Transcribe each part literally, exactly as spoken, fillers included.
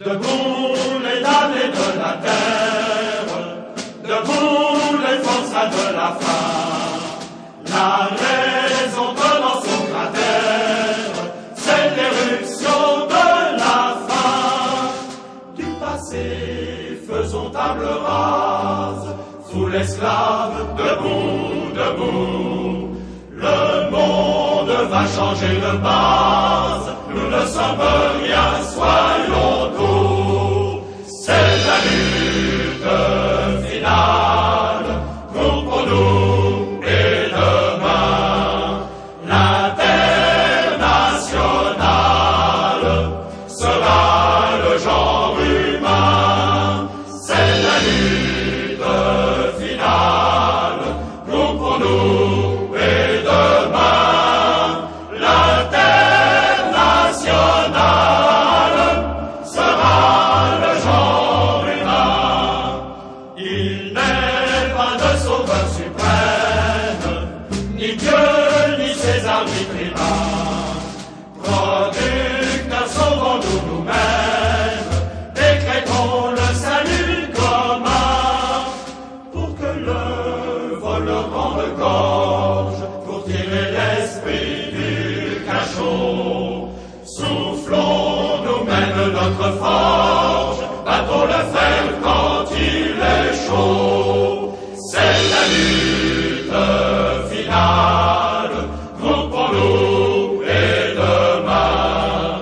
Debout les damnés de la terre, debout les forçats de la faim. La raison dans son cratère, c'est l'éruption de la faim. Du passé, faisons table rase, sous l'esclave, debout, debout. Le monde va changer de base, nous ne sommes rien, soyons doux. C'est la lutte finale, nous pour nous et demain. L'international sera le genre humain. C'est la lutte finale, nous pour nous. Il n'est pas de sauveur suprême, ni Dieu, ni ses arbitres humains. Producteurs, sauvons-nous nous-mêmes, décrétons le salut commun, pour que le vol rende gorge, pour tirer l'esprit du cachot. Soufflons nous-mêmes notre forge, battons le fer quand il est chaud. C'est la lutte finale, nous pour nous et demain.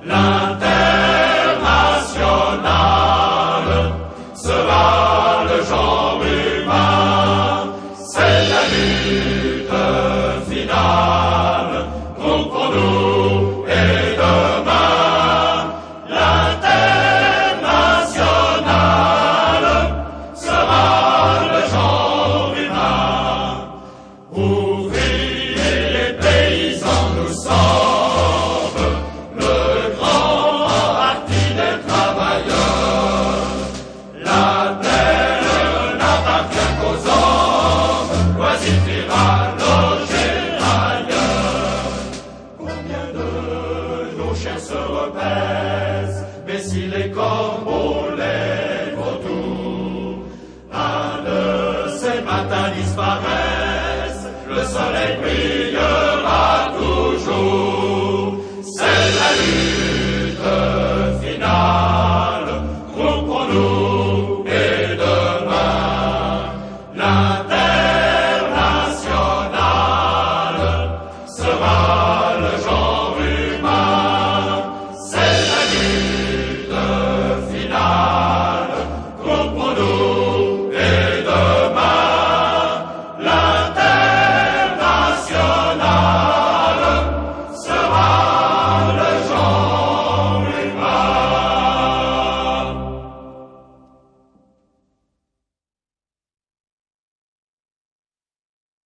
L'international sera le genre humain. C'est la lutte finale, nous pour nous et demain. L'international sera le genre humain. Ouvriers et paysans, nous sommes le grand parti des travailleurs. La terre n'appartient qu'aux hommes, loisir ira loger ailleurs. Combien de nos chiens se repaissent, mais si les corbeaux les vautours, un de ces matins disparaissent, le soleil brillera toujours.